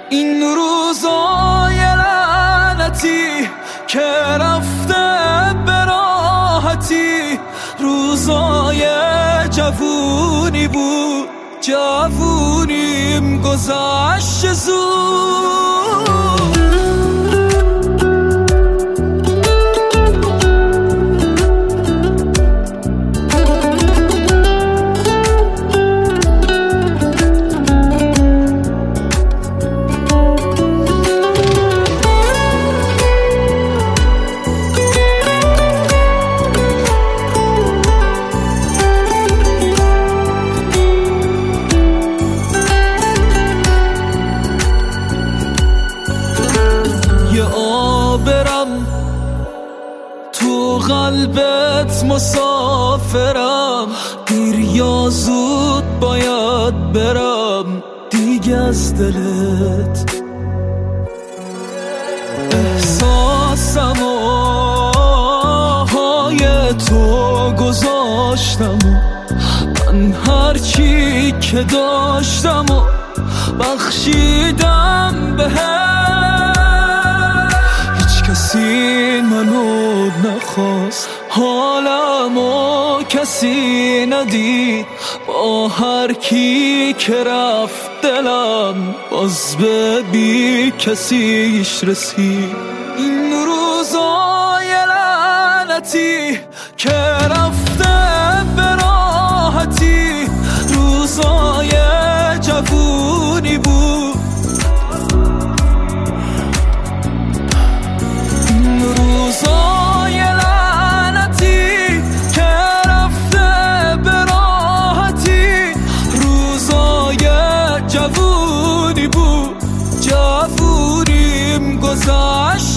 این روزای لعنتی که رفته به راحتی، روزای جوونی بود، جوونیم گذشت زود. برم تو قلبت مسافرم، دیر یا زود باید برم دیگه از دلت. احساسم و های تو گذاشتم و من هرچی که داشتم و بخشیدم بهت. کسی منو نخواست، حالمو کسی ندید، با هر کی که رفت دلم باز به بی کسیش رسید. این روزای لعنتی که رفته به راحتی، روزای جوونی بود، روزای لعنتی که رفته به راحتی، روزای جوونی بود، جوونیم گذشت